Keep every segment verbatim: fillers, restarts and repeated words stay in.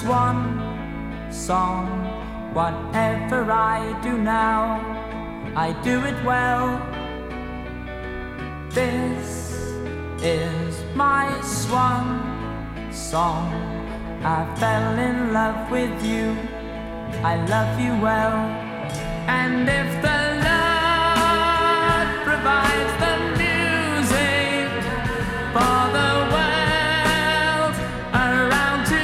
swan song. Whatever I do now, I do it well. This is my swan song. I fell in love with you, I love you well. And if the Lord provides the music for the world around to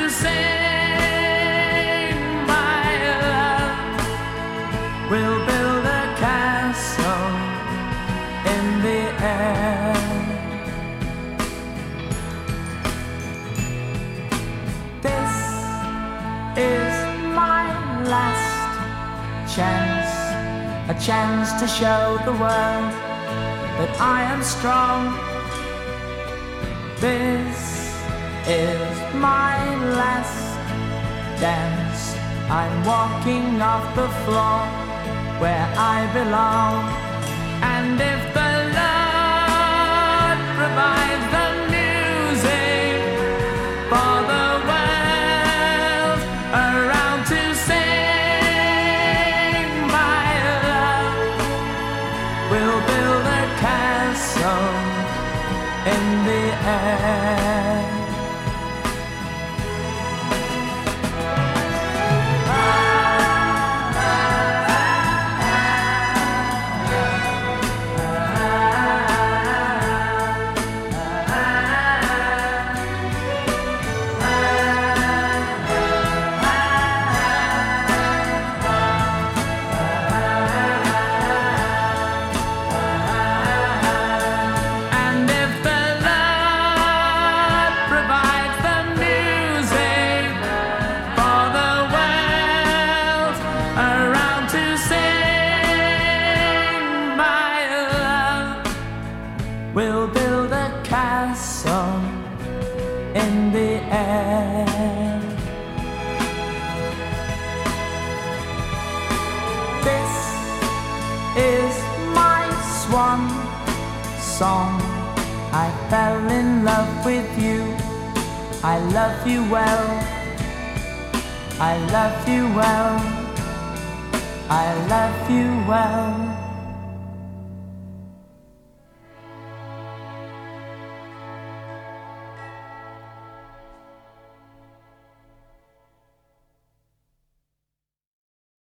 sing, my love will build a castle in the air. This is my last chance, a chance to show the world that I am strong. This is my last dance. I'm walking off the floor where I belong. And if the Lord provides the music for the world around to sing, my love will build a castle in the air. We'll build a castle in the air. This is my swan song. I fell in love with you, I love you well. I love you well, I love you well.